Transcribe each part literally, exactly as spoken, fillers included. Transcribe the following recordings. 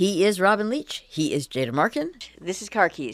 He is Robin Leach. He is Jada Markin. This is Car Keys.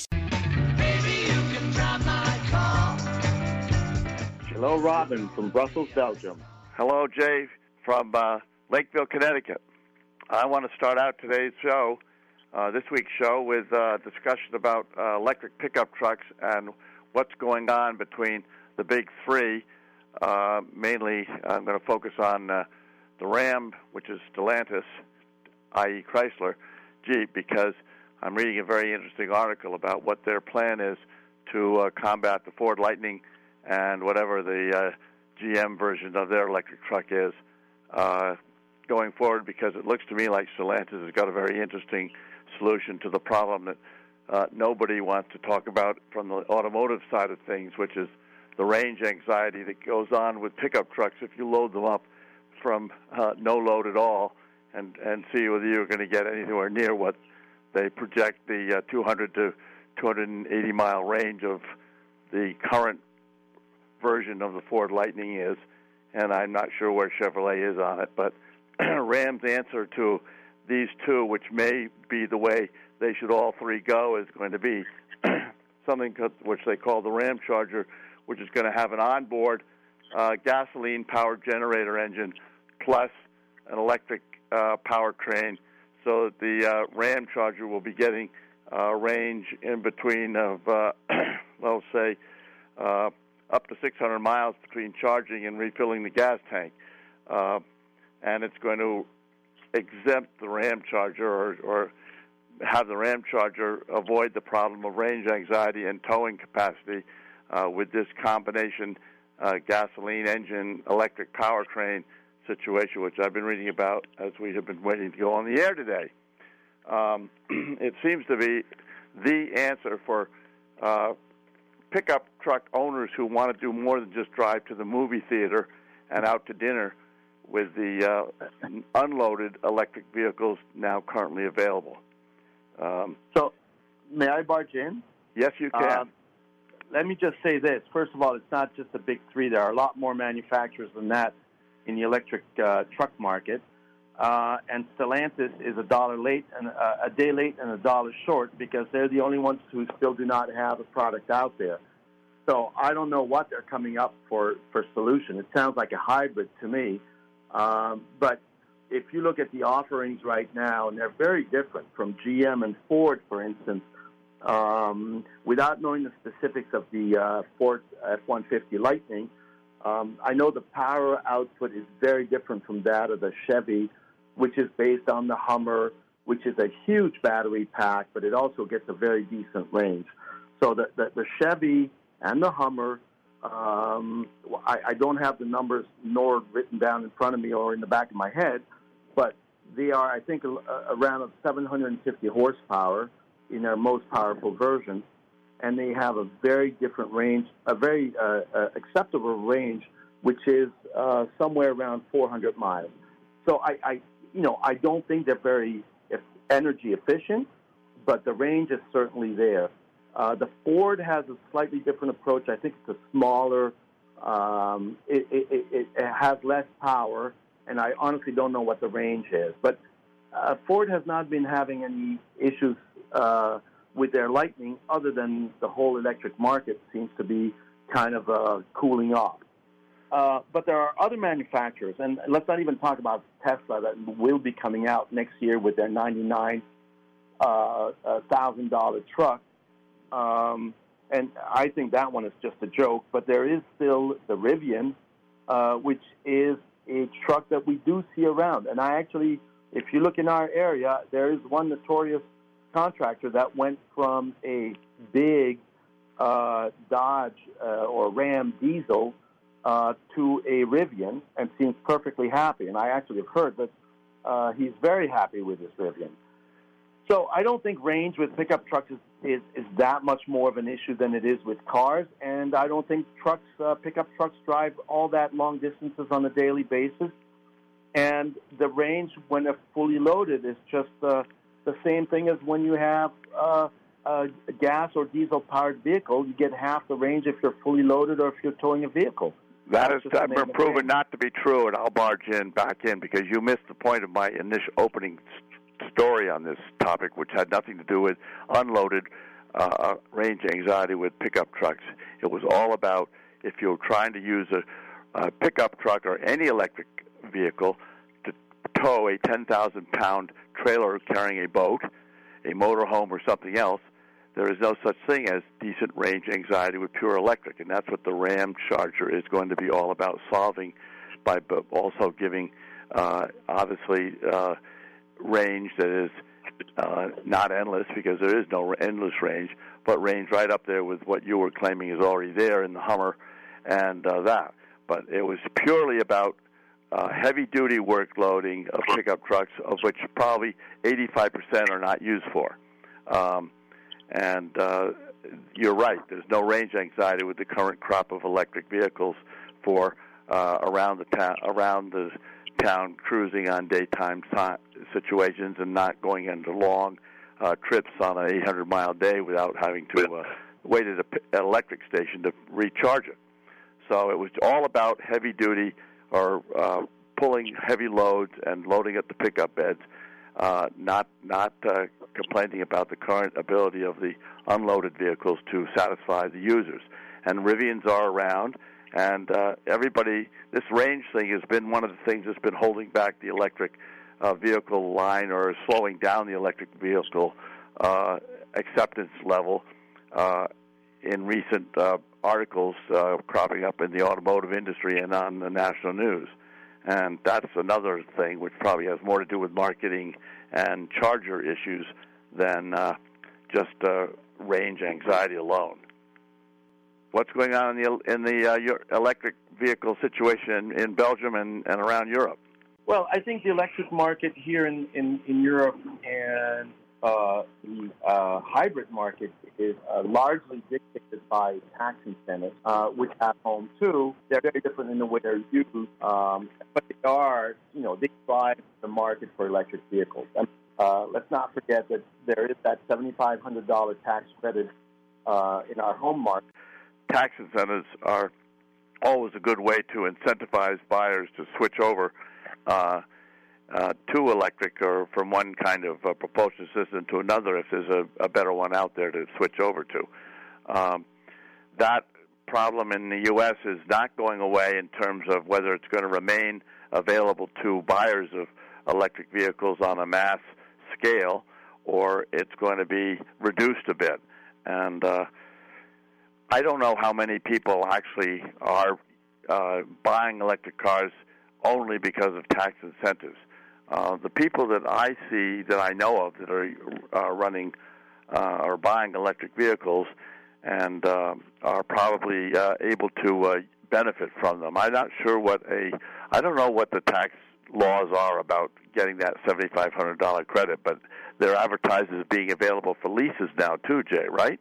Hello, Robin from Brussels, Belgium. Hello, Jay from uh, Lakeville, Connecticut. I want to start out today's show, uh, this week's show, with a discussion about uh, electric pickup trucks and what's going on between the big three. Uh, mainly, I'm going to focus on uh, the Ram, which is Stellantis, that is. Chrysler, Jeep, because I'm reading a very interesting article about what their plan is to uh, combat the Ford Lightning and whatever the uh, G M version of their electric truck is uh, going forward, because it looks to me like Stellantis has got a very interesting solution to the problem that uh, nobody wants to talk about from the automotive side of things, which is the range anxiety that goes on with pickup trucks if you load them up from uh, no load at all and, and see whether you're going to get anywhere near what they project the uh, two hundred to two hundred eighty mile range of the current version of the Ford Lightning is, and I'm not sure where Chevrolet is on it, but Ram's answer to these two, which may be the way they should all three go, is going to be something which they call the Ram Charger, which is going to have an onboard uh, gasoline-powered generator engine plus an electric uh, powertrain, so that the uh, Ram Charger will be getting a range in between of, uh, well, say, uh, up to six hundred miles between charging and refilling the gas tank. Uh, and it's going to exempt the Ram Charger or, or have the Ram Charger avoid the problem of range anxiety and towing capacity uh, with this combination uh, gasoline engine, electric powertrain situation, which I've been reading about as we have been waiting to go on the air today. Um, it seems to be the answer for uh, pickup truck owners who want to do more than just drive to the movie theater and out to dinner with the uh, unloaded electric vehicles now currently available. Um, so, may I barge in? Yes, you can. Uh, let me just say this. First of all, it's not just the big three. There are a lot more manufacturers than that in the electric uh, truck market. Uh, and Stellantis is a dollar late and uh, a day late and a dollar short because they're the only ones who still do not have a product out there. So I don't know what they're coming up for for solution. It sounds like a hybrid to me. Um, but if you look at the offerings right now, and they're very different from G M and Ford, for instance, um, without knowing the specifics of the uh, Ford F one fifty Lightning, um, I know the power output is very different from that of the Chevy, which is based on the Hummer, which is a huge battery pack, but it also gets a very decent range. So the, the, the Chevy and the Hummer, um, I, I don't have the numbers nor written down in front of me or in the back of my head, but they are, I think, around seven hundred fifty horsepower in their most powerful version, and they have a very different range, a very uh, uh, acceptable range, which is uh, somewhere around four hundred miles. So I, I You know, I don't think they're very energy efficient, but the range is certainly there. Uh, the Ford has a slightly different approach. I think it's a smaller, um, it, it, it, it has less power, and I honestly don't know what the range is. But uh, Ford has not been having any issues uh, with their Lightning, other than the whole electric market seems to be kind of uh, cooling off. Uh, but there are other manufacturers, and let's not even talk about Tesla that will be coming out next year with their ninety-nine thousand dollars uh, truck. Um, and I think that one is just a joke. But there is still the Rivian, uh, which is a truck that we do see around. And I actually, if you look in our area, there is one notorious contractor that went from a big uh, Dodge uh, or Ram diesel Uh, to a Rivian, and seems perfectly happy. And I actually have heard that uh, he's very happy with his Rivian. So I don't think range with pickup trucks is, is, is that much more of an issue than it is with cars. And I don't think trucks, uh, pickup trucks drive all that long distances on a daily basis. And the range, when they're fully loaded, is just uh, the same thing as when you have uh, a gas or diesel-powered vehicle. You get half the range if you're fully loaded or if you're towing a vehicle. That has been proven not to be true, and I'll barge in back in because you missed the point of my initial opening story on this topic, which had nothing to do with unloaded uh, range anxiety with pickup trucks. It was all about if you're trying to use a, a pickup truck or any electric vehicle to tow a ten thousand pound trailer carrying a boat, a motorhome, or something else, there is no such thing as decent range anxiety with pure electric, and that's what the Ram Charger is going to be all about solving by also giving, uh, obviously, uh, range that is uh, not endless, because there is no endless range, but range right up there with what you were claiming is already there in the Hummer and uh, that. But it was purely about uh, heavy-duty work loading of pickup trucks, of which probably eighty-five percent are not used for. Um, and uh, you're right, there's no range anxiety with the current crop of electric vehicles for uh, around the town, around the town cruising on daytime time situations and not going into long uh, trips on an eight hundred mile day without having to uh, wait at an electric station to recharge it. So it was all about heavy duty or uh, pulling heavy loads and loading up the pickup beds, uh, not not uh, complaining about the current ability of the unloaded vehicles to satisfy the users. And Rivians are around, and uh, everybody, this range thing has been one of the things that's been holding back the electric uh, vehicle line or slowing down the electric vehicle uh, acceptance level uh, in recent uh, articles uh, cropping up in the automotive industry and on the national news. And that's another thing which probably has more to do with marketing and charger issues than uh, just uh, range anxiety alone. What's going on in the in the uh, electric vehicle situation in, in Belgium and, and around Europe? Well, I think the electric market here in, in, in Europe and uh, the uh, hybrid market is uh, largely dictated by tax incentives, uh, which at home, too, they're very different in the way they're used, um, but they are, you know, they drive the market for electric vehicles. And, uh, let's not forget that there is that seven thousand five hundred dollars tax credit uh, in our home market. Tax incentives are always a good way to incentivize buyers to switch over uh, uh, to electric or from one kind of uh, propulsion system to another if there's a, a better one out there to switch over to. Um, that problem in the U S is not going away in terms of whether it's going to remain available to buyers of electric vehicles on a mass scale or it's going to be reduced a bit. And uh, I don't know how many people actually are uh, buying electric cars only because of tax incentives. Uh, the people that I see, that I know of, that are uh, running uh, or buying electric vehicles and uh, are probably uh, able to uh, benefit from them. I'm not sure what a, I don't know what the tax laws are about getting that seven thousand five hundred dollars credit, but they're advertised as being available for leases now too, Jay, right?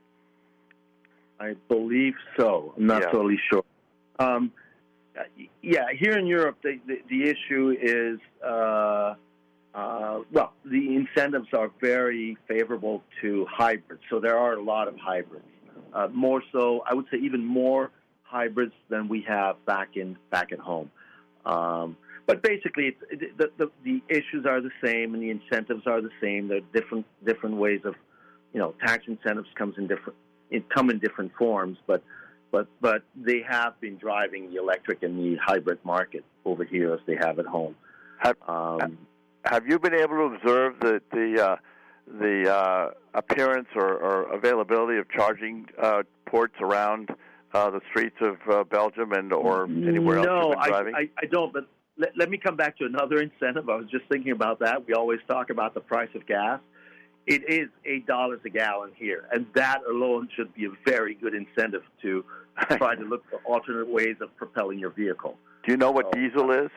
I believe so. I'm not yeah. totally sure. Um, yeah, here in Europe, the, the, the issue is, uh, uh, well, the incentives are very favorable to hybrids. So there are a lot of hybrids. Uh, more so, I would say even more hybrids than we have back in back at home. Um, but basically, it's, it, the, the the issues are the same and the incentives are the same. There are different different ways of, you know, tax incentives comes in different. It come in different forms, but but but they have been driving the electric and the hybrid market over here as they have at home. Have, um, have you been able to observe the the uh, the uh, appearance or, or availability of charging uh, ports around uh, the streets of uh, Belgium and or anywhere else no, you've been driving? I, I, I don't. But let, let me come back to another incentive. I was just thinking about that. We always talk about the price of gas. It is eight dollars a gallon here, and that alone should be a very good incentive to try to look for alternate ways of propelling your vehicle. Do you know what so, diesel is?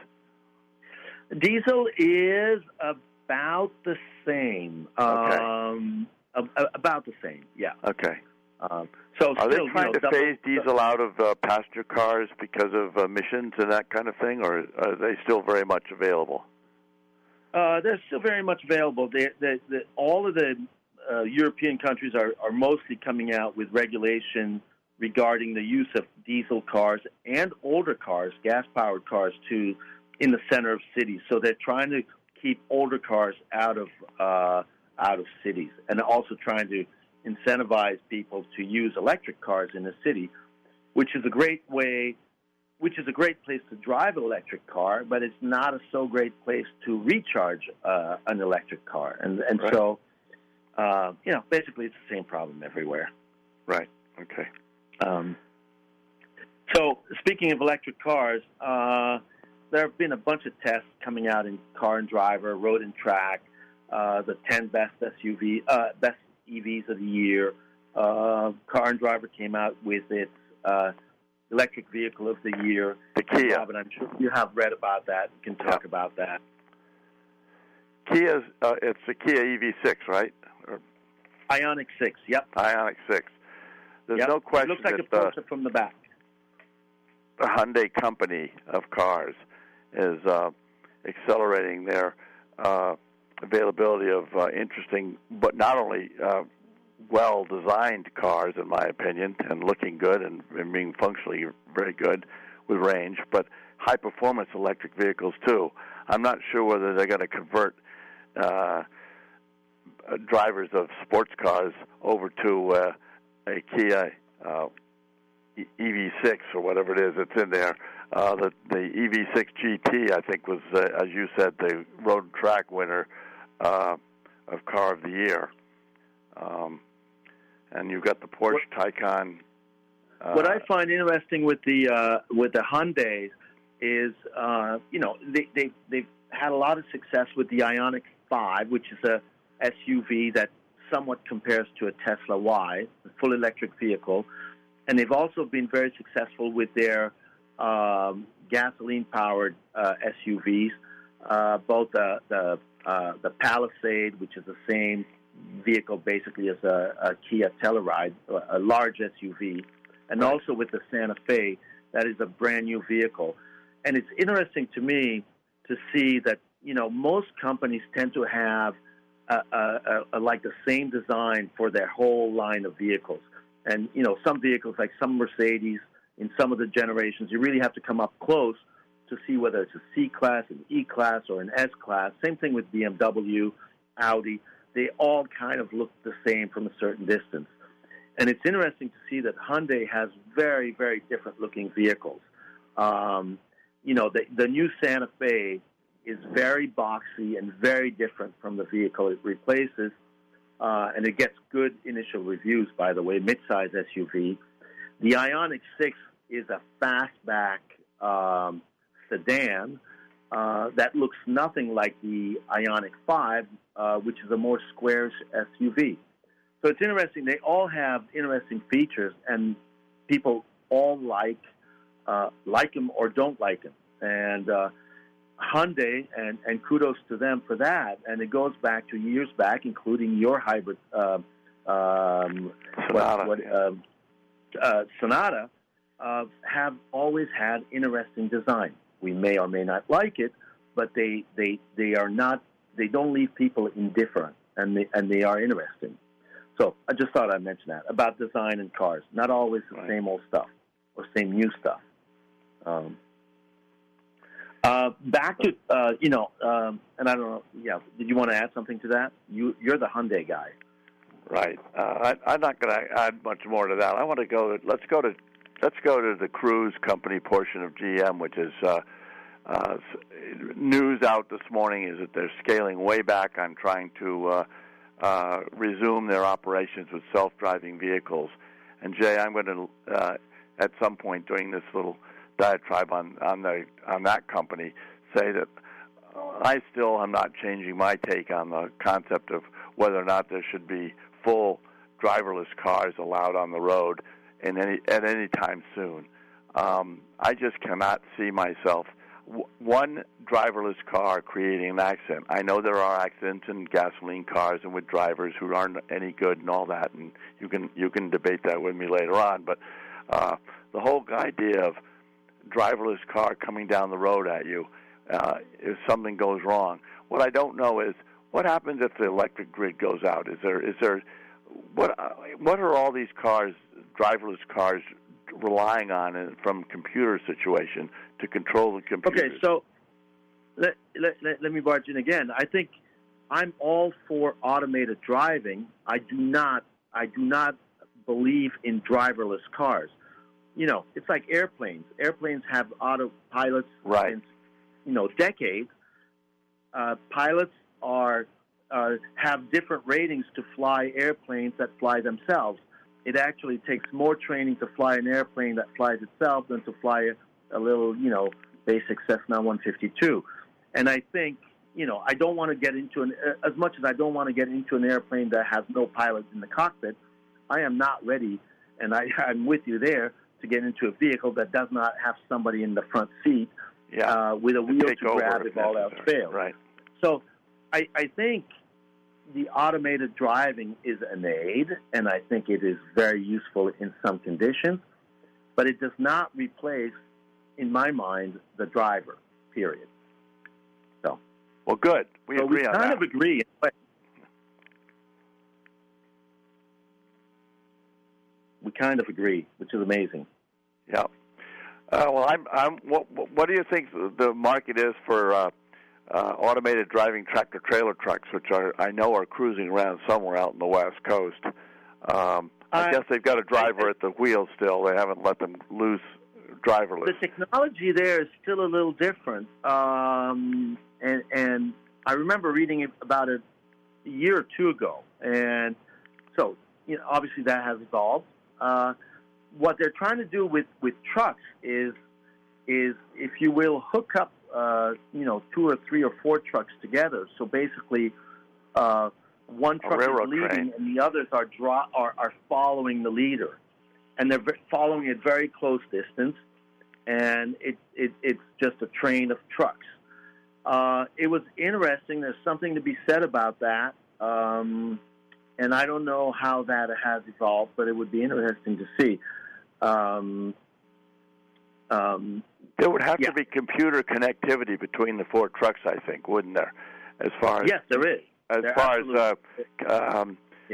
Diesel is about the same. Okay. Um, about the same, yeah. Okay. Um, so Are still, they trying you know, to double, phase diesel out of uh, passenger cars because of emissions and that kind of thing, or are they still very much available? Uh, they're still very much available. They, they, they, all of the uh, European countries are, are mostly coming out with regulation regarding the use of diesel cars and older cars, gas-powered cars, too, in the center of cities. So they're trying to keep older cars out of uh, out of cities, and also trying to incentivize people to use electric cars in the city, which is a great way, which is a great place to drive an electric car, but it's not a so great place to recharge uh, an electric car. And and right. so, uh, you know, basically it's the same problem everywhere. Right. Okay. Um, so speaking of electric cars, uh, there have been a bunch of tests coming out in Car and Driver, Road and Track, uh, the ten best S U V, uh, best E Vs of the year. Uh, Car and Driver came out with its uh, electric vehicle of the year. The Kia. Robin, I'm sure you have read about that. You can talk yeah. about that. Kia's, uh, it's the Kia E V six, right? Or Ioniq six, yep. Ioniq six. There's yep. no question it looks like that a Porsche from the back. The Hyundai company of cars is uh, accelerating their uh, availability of uh, interesting, but not only uh, well-designed cars, in my opinion, and looking good and, and being functionally very good with range, but high-performance electric vehicles, too. I'm not sure whether they're going to convert uh, drivers of sports cars over to uh, a Kia uh, E V six or whatever it is that's in there. Uh, the, the E V six G T, I think, was, uh, as you said, the Road and Track winner uh, of Car of the Year. Um, and you've got the Porsche what, Taycan. Uh, what I find interesting with the uh, with the Hyundais is, uh, you know, they, they, they've had a lot of success with the Ioniq five, which is a S U V that somewhat compares to a Tesla Y, a full electric vehicle. And they've also been very successful with their um, gasoline-powered uh, S U Vs, uh, both the the, uh, the Palisade, which is the same vehicle basically as a, a Kia Telluride, a large S U V, and also with the Santa Fe, that is a brand-new vehicle. And it's interesting to me to see that, you know, most companies tend to have a, a, a, like the same design for their whole line of vehicles. And, you know, some vehicles, like some Mercedes, in some of the generations, you really have to come up close to see whether it's a C-Class, an E-Class, or an S-Class. Same thing with B M W, Audi. They all kind of look the same from a certain distance. And it's interesting to see that Hyundai has very, very different-looking vehicles. Um, you know, the, the new Santa Fe is very boxy and very different from the vehicle it replaces. Uh, and it gets good initial reviews, by the way, midsize S U V. The Ioniq six is a fastback um, sedan uh, that looks nothing like the Ioniq five, uh, which is a more squarish S U V. So it's interesting. They all have interesting features, and people all like uh, like them or don't like them. And uh, Hyundai, and, and kudos to them for that. And it goes back to years back, including your hybrid uh, um, Sonata, what, what, uh, uh, Sonata uh, have always had interesting design. We may or may not like it, but they they they are not. They don't leave people indifferent, and they and they are interesting. So I just thought I'd mention that about design and cars. Not always the right. same old stuff or same new stuff. Um, Uh, back to, uh, you know, um, and I don't know, yeah, did you want to add something to that? You, you're the Hyundai guy. Right. Uh, I, I'm not going to add much more to that. I want to go to, let's go to, let's go to the cruise company portion of G M, which is, uh, uh, news out this morning is that they're scaling way back on trying to, uh, uh, resume their operations with self-driving vehicles. And Jay, I'm going to, uh, at some point during this little diatribe on on the on that company, say that I still am not changing my take on the concept of whether or not there should be full driverless cars allowed on the road in any at any time soon. Um, I just cannot see myself w- one driverless car creating an accident. I know there are accidents in gasoline cars and with drivers who aren't any good and all that, and you can you can debate that with me later on. But uh, the whole idea of driverless car coming down the road at you uh, if something goes wrong. What I don't know is what happens if the electric grid goes out. Is there is there what uh, what are all these cars, driverless cars, relying on from computer situation to control the computer? Okay, so let, let, let, let me barge in again. I think I'm all for automated driving. I do not I do not believe in driverless cars. You know, it's like airplanes. Airplanes have autopilots right. since, you know, decades. Uh, pilots are uh, have different ratings to fly airplanes that fly themselves. It actually takes more training to fly an airplane that flies itself than to fly a, a little, you know, basic Cessna one fifty-two. And I think, you know, I don't want to get into an, as much as I don't want to get into an airplane that has no pilot in the cockpit, I am not ready, and I, I'm with you there, to get into a vehicle that does not have somebody in the front seat yeah. uh, with a to wheel to grab if if all else fails. Right. So I, I think the automated driving is an aid, and I think it is very useful in some conditions, but it does not replace, in my mind, the driver, period. So, well, good. We so agree we on kind that. of agree. We kind of agree, which is amazing. Yeah. Uh, well, I'm. I'm. What, what do you think the market is for uh, uh, automated driving tractor trailer trucks, which are I know are cruising around somewhere out in the West Coast? Um, I uh, guess they've got a driver I, at the wheel still. They haven't let them loose driverless. The technology there is still a little different, um, and and I remember reading about it a year or two ago, and so you know, obviously that has evolved. Uh, what they're trying to do with, with trucks is, is if you will, hook up, uh, you know, two or three or four trucks together. So basically, uh, one truck is leading train. and the others are, draw, are are following the leader, and they're following at very close distance, and it, it it's just a train of trucks. Uh, it was interesting. There's something to be said about that. Um, And I don't know how that has evolved, but it would be interesting to see. Um, um, there would have yeah. to be computer connectivity between the four trucks, I think, wouldn't there? As far as yes, there is. As there far as uh, um, yeah.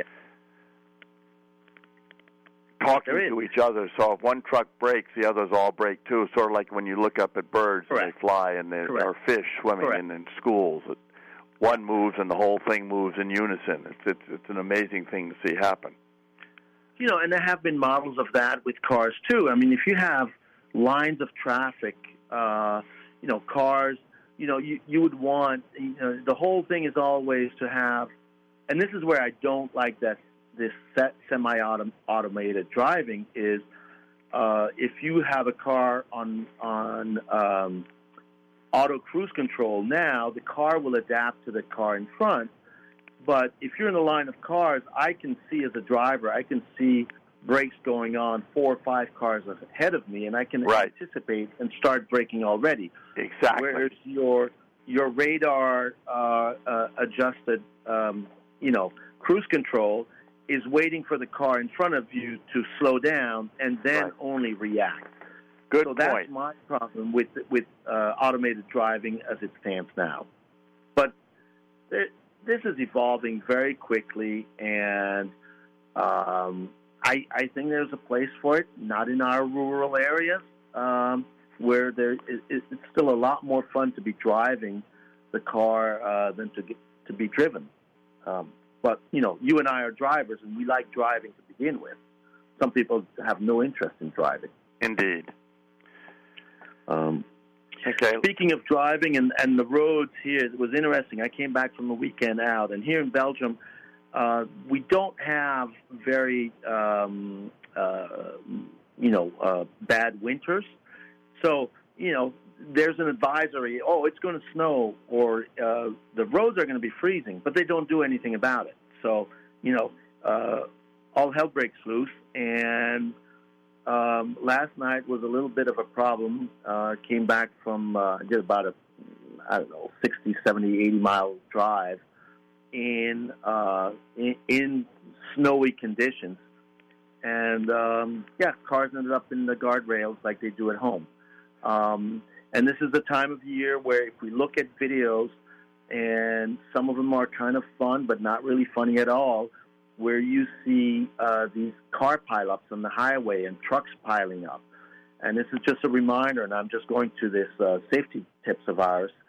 talking to each other. So if one truck breaks, the others all break too. Sort of like when you look up at birds Correct. and they fly, and there are fish swimming in, in schools. One moves and the whole thing moves in unison. It's, it's it's an amazing thing to see happen. You know, and there have been models of that with cars too. I mean, if you have lines of traffic, uh, you know, cars, you know, you, you would want, you know, the whole thing is always to have, and this is where I don't like that this set semi-automated driving is uh, if you have a car on on um, auto cruise control now, the car will adapt to the car in front. But if you're in a line of cars, I can see as a driver, I can see brakes going on four or five cars ahead of me, and I can right. anticipate and start braking already. Exactly. Whereas your your radar uh, uh, adjusted, um, you know, cruise control is waiting for the car in front of you to slow down and then right. only react. Good so point. That's my problem with with uh, automated driving as it stands now. But there, this is evolving very quickly, and um, I, I think there's a place for it. Not in our rural areas, um, where there is, it's still a lot more fun to be driving the car uh, than to get, to be driven. Um, but you know, you and I are drivers, and we like driving to begin with. Some people have no interest in driving. Indeed. Um, okay. Speaking of driving and, and the roads here, it was interesting. I came back from the weekend out, and here in Belgium, uh, we don't have very, um, uh, you know, uh, bad winters. So, you know, there's an advisory, oh, it's going to snow, or uh, the roads are going to be freezing, but they don't do anything about it. So, you know, uh, all hell breaks loose, and Um, last night was a little bit of a problem. Uh, came back from, uh, did about a, I don't know, sixty, seventy, eighty mile drive in, uh, in, in snowy conditions. And, um, yeah, cars ended up in the guardrails like they do at home. Um, and this is the time of year where if we look at videos, and some of them are kind of fun, but not really funny at all, where you see uh, these car pileups on the highway and trucks piling up. And this is just a reminder, and I'm just going to this uh, safety tips of ours.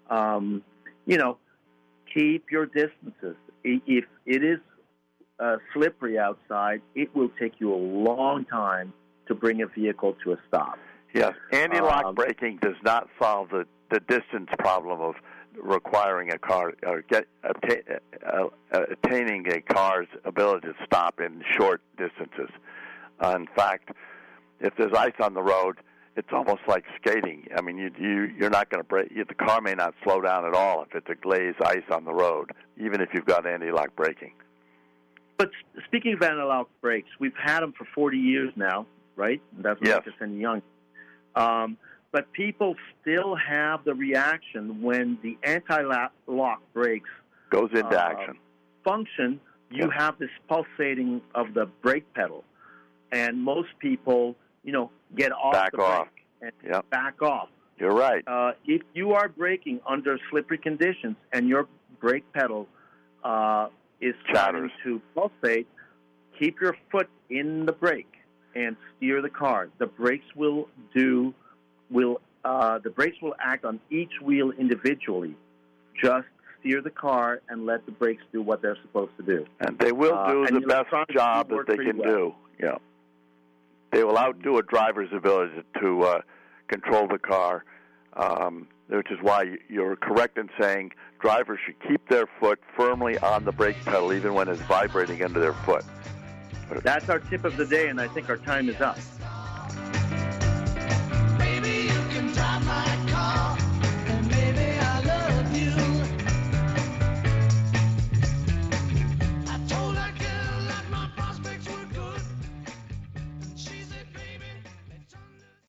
um, you know, keep your distances. If it is uh, slippery outside, it will take you a long time to bring a vehicle to a stop. Yes, anti-lock Um, braking does not solve the, the distance problem of requiring a car or get atta- uh, uh, attaining a car's ability to stop in short distances. Uh, in fact, if there's ice on the road, it's almost like skating. I mean, you, you you're not going to brake. The car may not slow down at all if it's a glazed ice on the road, even if you've got anti-lock braking. But speaking of anti-lock brakes, we've had them for forty years now, right? That's not Yes. just any young. Um, but people still have the reaction when the anti-lock brakes Goes into uh, action. function. You Yep. have this pulsating of the brake pedal, and most people, you know, get off Back the off. brake and Yep. back off. You're right. Uh, if you are braking under slippery conditions and your brake pedal uh, is starting Chatters. to pulsate, keep your foot in the brake and steer the car. The brakes will do will uh, the brakes will act on each wheel individually. Just steer the car and let the brakes do what they're supposed to do. And they will Uh, do and the the best electronics job do that work they pretty can well. do. Yeah. They will outdo a driver's ability to uh, control the car, um, which is why you're correct in saying drivers should keep their foot firmly on the brake pedal even when it's vibrating under their foot. That's our tip of the day, and I think our time is up.